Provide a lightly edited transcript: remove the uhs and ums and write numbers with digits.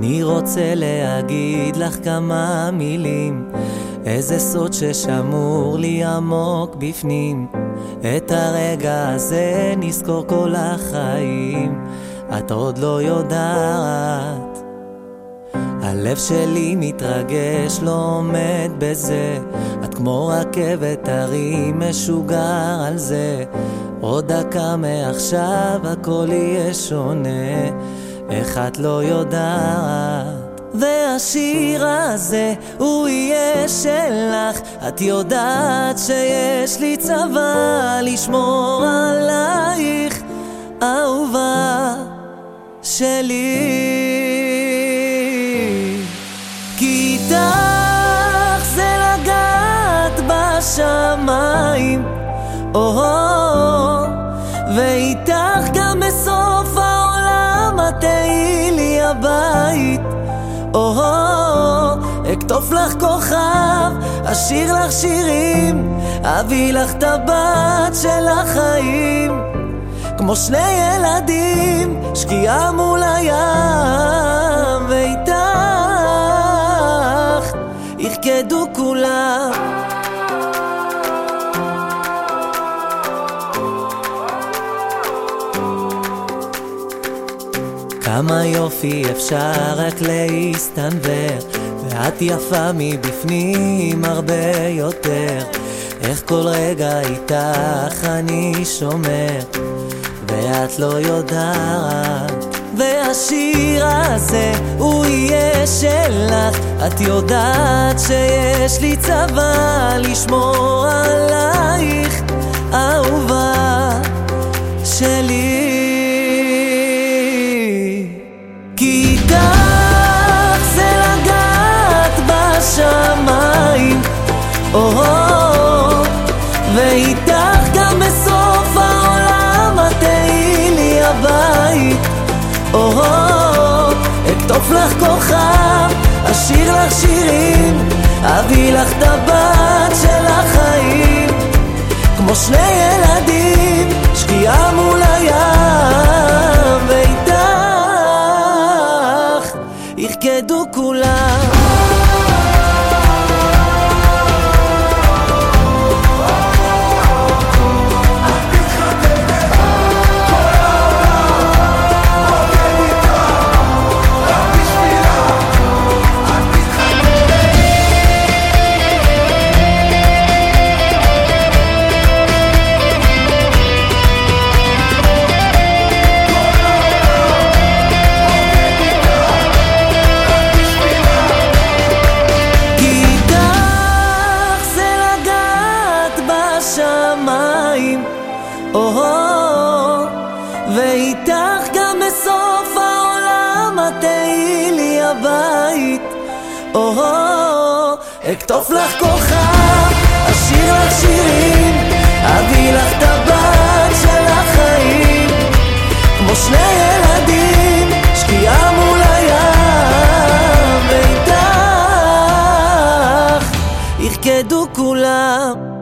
אני רוצה להגיד לך כמה מילים, איזה סוד ששמור לי עמוק בפנים. את הרגע הזה נזכור כל החיים, את עוד לא יודעת. הלב שלי מתרגש, לא עומד בזה, את כמו רכבת הרים, משוגע על זה. עוד דקה מעכשיו הכל יהיה שונה, איך את לא יודעת. והשיר הזה הוא יהיה שלך, את יודעת שיש לי צבא לשמור עלייך, אהובה שלי. כי איתך זה לגעת בשמיים, ואיתך גם בסוף העולם את תהיי לי הבית. אכתוב לך כוכב, אשיר לך שירים, אביא לך את הבת של החיים. כמו שני ילדים, שקיעה מול הים, ואיתך ירקדו כולם. כמה יופי אפשר רק להסתנבר, ואת יפה מבפנים הרבה יותר. איך כל רגע איתך אני שומר, ואת לא יודעת. והשיר הזה הוא יהיה שלך, את יודעת שיש לי צבא לשמור עלייך, אהובה שלי. כי איתך זה לגעת בשמיים, ואיתך גם בסוף העולם את תהיי לי הבית. אכתוב לך כוכב, אשיר לך שירים, אביא לך את הבת של החיים. כמו שני ילדים, שקיעה מול הים, ואיתך ירקדו כולם. ואיתך גם בסוף העולם את תהיי לי הבית. אכתוב לך כוכב, אשיר לך שירים, אביא לך את הבת של החיים. כמו שני ילדים, שקיעה מול הים, ואיתך ירקדו כולם.